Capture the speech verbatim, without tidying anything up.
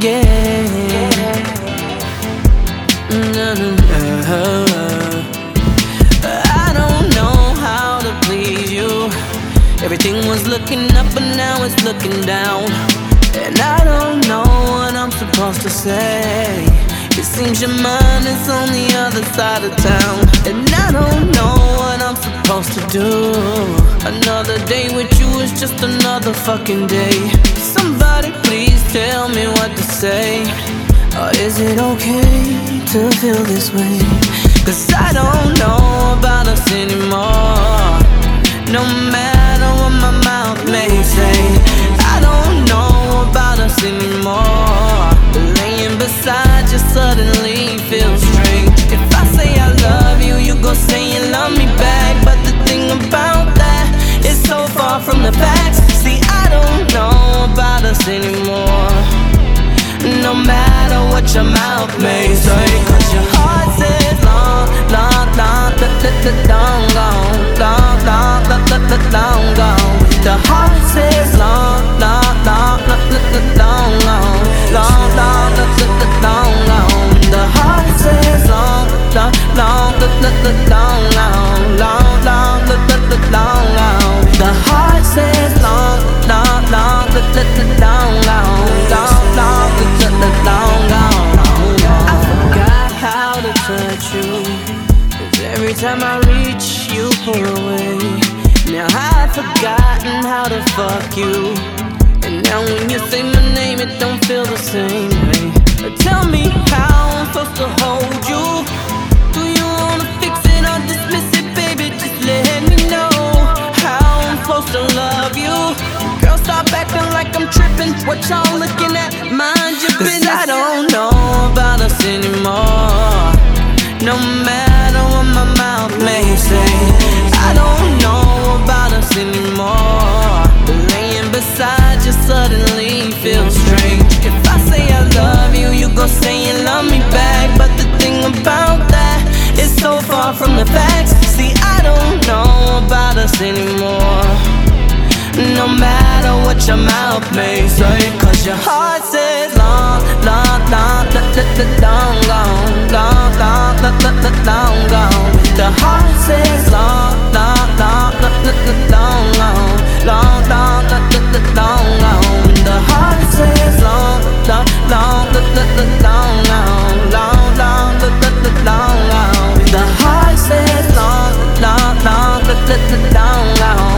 yeah. I don't know how to please you. Everything was looking up, but now it's looking down. And I don't know what I'm supposed to say. It seems your mind is on the other side of town. And I don't know what I'm supposed to do. Another day with you is just another fucking day. Somebody please tell me what to say. Or is it okay to feel this way? Cause I don't know about us anymore. No matter what my mouth may say, I don't know about us anymore. Laying beside you suddenly feels strange. If I say I love you, you go say you love me back. But the thing about that is so far from the facts. See, I don't know about us anymore. No matter what your mouth may say, cause your heart says long, long, long, long, long, long, long, long, long gone. The heart says long, long, long, long, long, long, long, long, long gone. The heart says long, long, long, long, long, long, long, long, long gone. The heart says long, long, long, long, long, long, long, long gone. I forgot how to touch you. Cause every time I reach, you pull away. Now I've forgotten how to fuck you. And now when you say my name, it don't feel the same way. Tell me how I'm supposed to hold you. Do you wanna fix it or dismiss it, baby? Just let me know how I'm supposed to love you. Girl, stop acting like I'm tripping. What y'all looking at? Mind your business. Cause I don't know about us anymore. No matter what my mouth may say, I don't know about us anymore. Laying beside you suddenly feels strange. If I say I love you, you go say you love me back. But the thing about that is so far from the facts. See, I don't know about us anymore. No matter what your mouth may say, cause your heart says long, long, long, long, long, long, long, long, long gone. The heart says long, long, long, long, long, long, long, long gone. The heart says long, long, long, long, long, long, long, long gone. The heart says long, long, long, long, long.